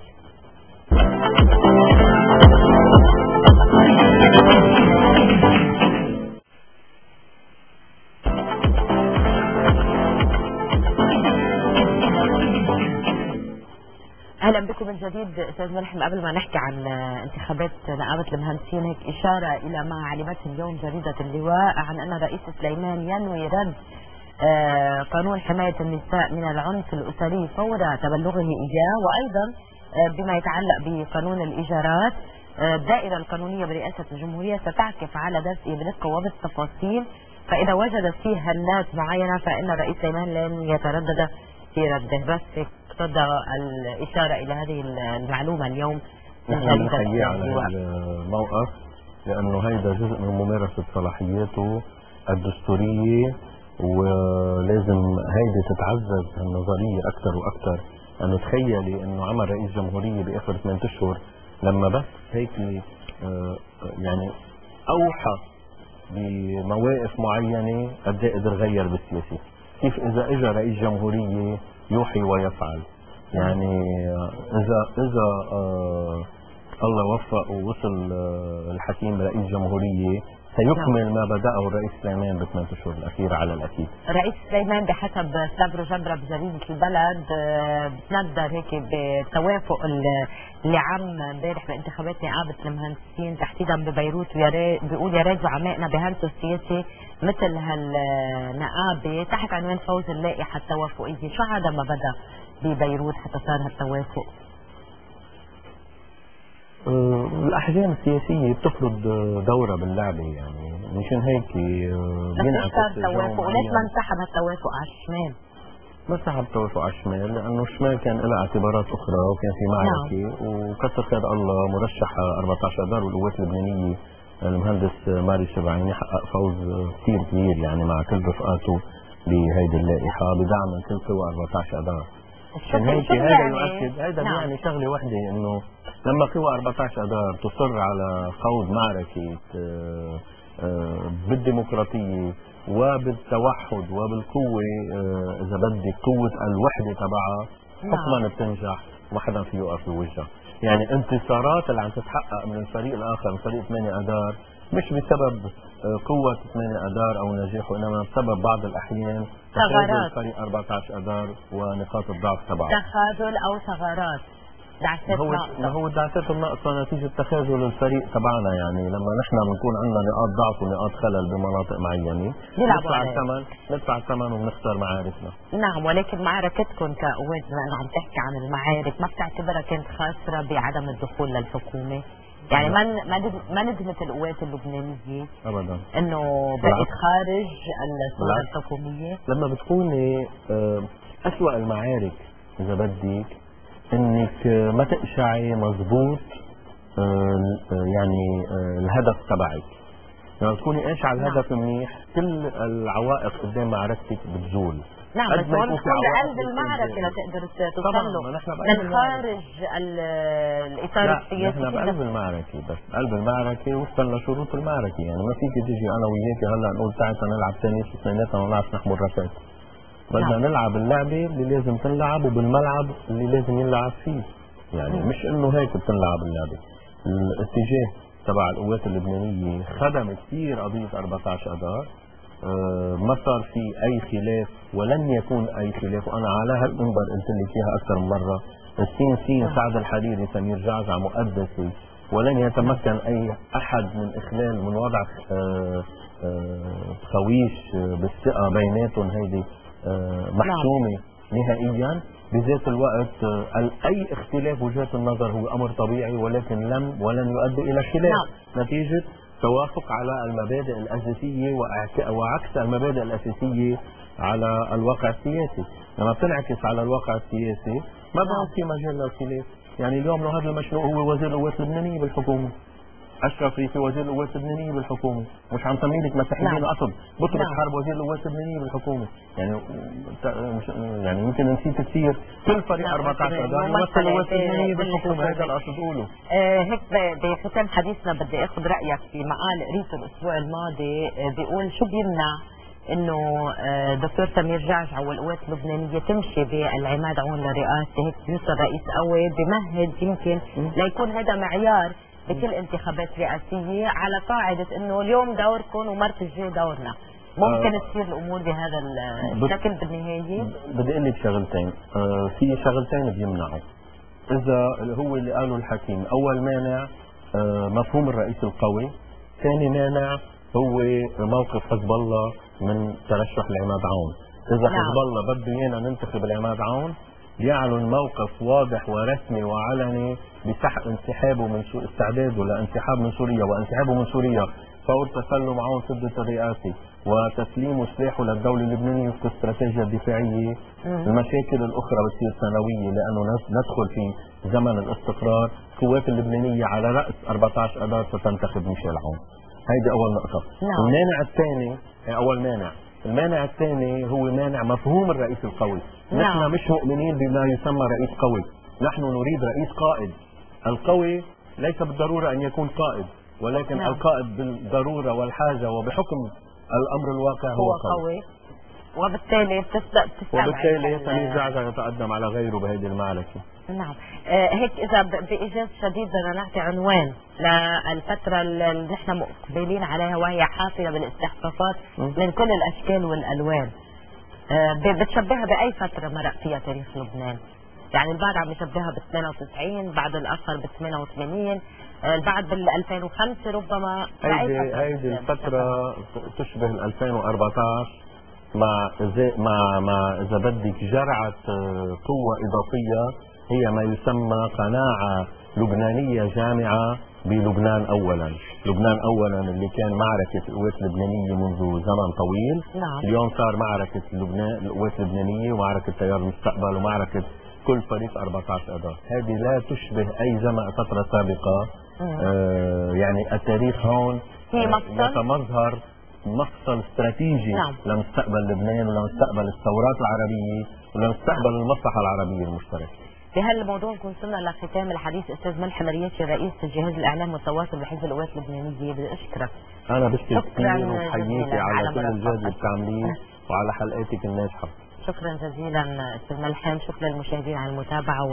اهلا بكم من جديد استاذ ملحم. قبل ما نحكي عن انتخابات نقابه المهندسين، هيك اشاره الى ما علمته اليوم جريده اللواء عن ان الرئيس سليمان ينوي رد قانون حمايه النساء من العنف الاسري فور تبلغه اياه، وايضا بما يتعلق بقانون الايجارات الدائره القانونيه برئاسه الجمهوريه ستعكف على درسه بدقه وبالتفاصيل، فاذا وجدت فيه هلات معينه فان الرئيس سليمان لن يتردد في رده. بس تفضل الإشارة إلى هذه المعلومة اليوم من جريدة اللواء. الموقف لأنه هيدا جزء من ممارسة صلاحياته الدستورية، ولازم هيدي تتعزز النظرية أكثر وأكثر. أنا تخيلي أنه عمل رئيس جمهورية بآخر 8 أشهر لما بس هيك يعني أوحى بمواقف معينة قد ايه قدر غير بالسياسة. كيف إذا إجا رئيس جمهورية يوحي ويفعل، يعني إذا الله وفق ووصل الحكيم رئيس جمهورية سيكمل ما بدأه الرئيس سليمان ب8 أشهر الأخيرة على الأكيد. رئيس سليمان بحسب سابرو جبرة بجريدة البلد بتندر هيك بتوافق اللي عم امبارح بانتخابات نقابة المهندسين تحديدا ببيروت، بيقول يا ريت زعمائنا بهندسوا السياسي مثل هالنقابة تحت عنوان فوز اللائحة التوافقية. شو هذا ما بدأ ببيروت حتى صار هالتوافق؟ الأحزاب السياسية بتفرض دورة باللعبة، يعني مشان هيك بينعكس توافق. وليش ما انسحب هالتوافق على الشمال؟ ما انسحب التوافق على الشمال لأنه الشمال كان لها اعتبارات أخرى وكان في معركة وكثر خير الله مرشح 14 آذار والقوات اللبنانية المهندس ماري شبعيني حقق فوز كثير كبير يعني مع كل رفقاته بهيدي اللائحة بدعم من كل قوى 14 آذار. عشان هيك هذا يؤكد هذا يعني شغله وحده انه لما قوى 14 آذار تصر على خوض معركة بالديمقراطية وبالتوحد وبالقوة اذا بدك قوة الوحدة تبعها حتما بتنجح وما حدا فيه يوقف بوجهها. يعني انتصارات اللي عم تتحقق من الفريق الاخر من فريق 8 آذار مش بسبب قوة 8 آذار او نجاحه، انما بسبب بعض الاحيان ثغرات فريق 14 آذار ونقاط الضعف تبعه، تخاذل او ثغرات دعسات ناقصة. ما هو الدعسات الناقصة نتيجة تخاذل الفريق تبعنا. يعني لما نحن بنكون عندنا نقاط ضعف ونقاط خلل بمناطق معينة ندفع الثمن وبنخسر معاركنا. نعم، ولكن معركتكم كقوات بما عم تحكي عن المعارك ما بتعتبرها كانت خاسرة بعدم الدخول للحكومة؟ يعني ما ندمت القوات اللبنانية ابدا انه بقت خارج الصورة الحكومية؟ لما بتكوني اسوأ المعارك اذا بدك انك ما تقشعي مضبوط يعني الهدف تبعك. لما تكوني قاشعة الهدف منيح كل العوائق قدام معركتك بتزول. نعم، بس هون بتكون بقلب المعركة لتقدر توصل له من خارج الإطار السياسي. نحن بقلب المعركة، بس بقلب المعركة وفقا لشروط المعركة. يعني ما فيك تيجي أنا وياك هلا نقول تعال نلعب تنس واثنيناتنا ونعرف نحمل ركات. بدنا نلعب اللعبة اللي لازم تنلعب وبالملعب اللي لازم ينلعب فيه. يعني مش إنه هيك بتنلعب اللعبة. الاتجاه تبع القوات اللبنانية خدم كثير قضية 14 آذار. ما صار في اي خلاف ولن يكون اي خلاف، وانا على هالمنبر قلت لك اياها اكثر من مره. السين سعد الحريري سمير جعجع مقدسي، ولن يتمكن اي احد من اخلال من وضع خويش بالثقه بيناتهم. هيدي محسومه نهائيا. بذات الوقت اي اختلاف وجهات النظر هو امر طبيعي، ولكن ولن يؤدي الى خلاف نتيجه توافق على المبادئ الأساسية وعكس المبادئ الأساسية على الواقع السياسي. لما بتنعكس على الواقع السياسي ما بقى في مجال للخلاف. يعني اليوم لو هذا المشروع هو وزير القوات اللبنانية بالحكومة، أشرف ريفي وزير القوات اللبنانية بالحكومة، مش عم تميلك مسيحيين قصد بطرس حرب وزير القوات اللبنانية بالحكومة. يعني يمكن نسيت كثير كل فريق 14 آذار يمثل القوات اللبنانية بالحكومة. هذا القصد أقوله. هيك بختام حديثنا بدي اخذ رأيك في مقال قريته الأسبوع الماضي بيقول شو بيمنع انه دكتور سمير جعجع والقوات اللبنانيه تمشي بالعماد عون لرئاسه، هيك يوصل رئيس قوي بمهد يمكن ليكون هذا معيار بكل انتخابات رئاسيه، على قاعده انه اليوم دوركم ومرت الجاي دورنا. ممكن تصير الامور بهذا الشكل بالنهايه؟ بدي اقول لك شغلتين. في شغلتين بيمنعوا. اذا هو اللي قاله الحكيم، اول مانع مفهوم الرئيس القوي، ثاني مانع هو موقف حزب الله من ترشح العماد عون. اذا حزب الله بده ايانا ننتخب العماد عون يعلن موقف واضح ورسمي وعلني بسحب انسحابه من استعداده لانسحاب من سوريا وانسحابه من سوريا فور تسلم عون سدة الرئاسي وتسليم سلاحه للدولة اللبنانية وفق الاستراتيجية الدفاعية. المشاكل الأخرى بتصير سنوية لأنه ندخل في زمن الاستقرار. القوات اللبنانية على رأس 14 أذار ستنتخب ميشيل عون. هيدي أول نقطة. المانع الثاني المانع الثاني هو مانع مفهوم الرئيس القوي. نحن مش مؤمنين بما يسمى رئيس قوي، نحن نريد رئيس قائد. القوي ليس بالضرورة أن يكون قائد، ولكن القائد بالضرورة والحاجة وبحكم الأمر الواقع هو قوي. وبالتالي وبالتالي سمير جعجع يتقدم على غيره بهذه المعركة. نعم. هيك إذا بإيجاز شديد بدنا نعطي عنوان للفترة اللي نحن مقبلين عليها وهي حافلة بالاستحقاقات من كل الأشكال والألوان، بتشبهها بأي فترة مرق فيها تاريخ لبنان؟ يعني البعض عم يشبهها ب 92، بعض الآخر ب 88، البعض بال 2005 ربما. هيدي الفترة تشبه 2014 مع إذا بدك جرعة قوة إضافية هي ما يسمى قناعة لبنانية جامعة بلبنان أولا. لبنان أولا اللي كان معركة القوات اللبنانية منذ زمن طويل. اليوم صار معركة القوات اللبنانية ومعركة تيار المستقبل ومعركة كل فريق 14 أذار. هذه لا تشبه أي فترة سابقة. يعني التاريخ هون يتمظهر مفصل استراتيجي لمستقبل لبنان ولمستقبل الثورات العربية ولمستقبل المصلحة العربية المشتركة. بهالموضوع نكون وصلنا لختام الحديث. استاذ ملحم مرياشي رئيس جهاز الاعلام والتواصل بحزب القوات اللبنانيه، بدي اشكرك. انا بشكرك كثير وبحييكي على كل الجهد اللي بتعمليه وعلى حلقاتك الناجحه. شكرا جزيلا استاذ ملحم، شكرا للمشاهدين على المتابعه.